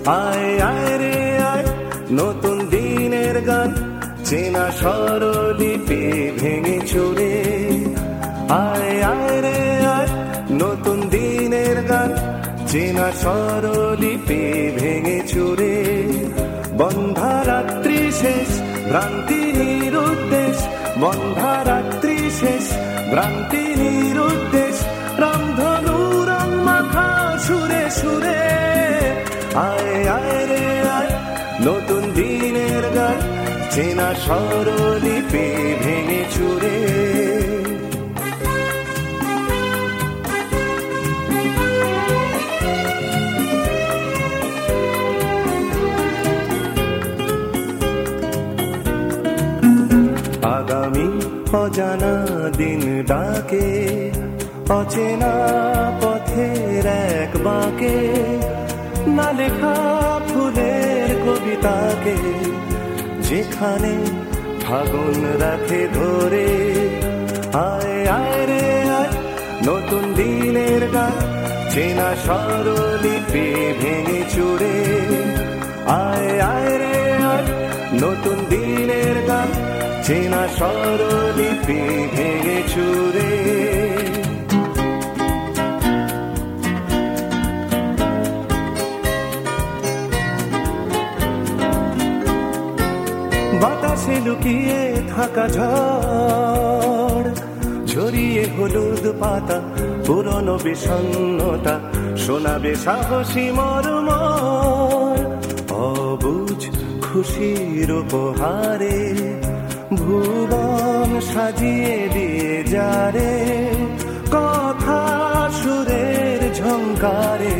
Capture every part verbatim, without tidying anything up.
আয় আয় রে আয় নতুন দিনের গান, চেনা স্বরলিপি ভেঙে চুরে। আয় আয় রে আয় নতুন দিনের গান, চেনা স্বরলিপি ভেঙে চুরে। বন্ধা রাত্রি শেষ ভ্রান্তি নিরুদ্দেশ, বন্ধা রাত্রি শেষ ভ্রান্তি নিরুদ্দেশ, রামধনু রং মাখা সুরে সুরে। আয় আয় রে আয় নতুন দিনের গান, চেনা স্বরলিপি ভেঙে চুরে। আগামী অজানা দিন ডাকে, অচেনা পথের এক বাঁকে, না লেখা ফুলের কবিতাকে, যেখানে ফাগুন রাখে ধরে। আয় আয় রে আয় নতুন দিনের গান, চেনা স্বরলিপি ভেঙে চুরে। আয় আয় রে আয় নতুন দিনের গান, চেনা স্বরলিপি ভেঙে চুরে। বাতাসে লুকিয়ে থাকা ঝড়, ঝরিয়ে হলুদ পাতা, পুরনো বিষণ্ণতা শোনাবে সাহসী মর্মর। অবুঝ খুশির উপহারে ভুবন সাজিয়ে দিয়ে যারে, কথা সুরের ঝংকারে,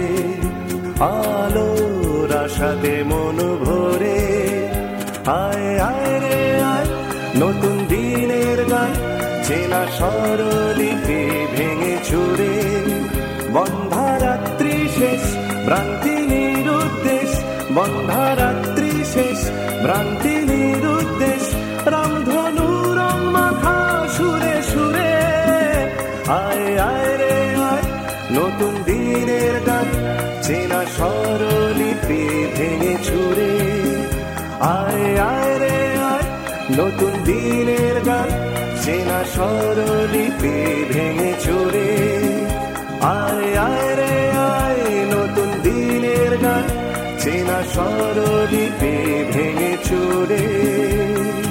আলোর আশাতে মন ভরে। আয় আয় রে আয় নতুন দিনের গান, চেনা স্বরলিপি ভেঙে চুরে। বন্ধা রাত্রি শেষ ভ্রান্তি নিরুদ্দেশ, বন্ধা রাত্রি শেষ ভ্রান্তি নিরুদ্দেশ, রামধনু রং মাখা সুরে সুরে। আয় আয় রে আয় নতুন দিনের গান, চেনা স্বরলিপি ভেঙে চুরে। আয় আয় রে আয় নতুন দিনের গান, চেনা স্বরলিপি ভেঙে চুরে। আয় আয় রে আয় নতুন দিনের গান, চেনা স্বরলিপি ভেঙে চুরে।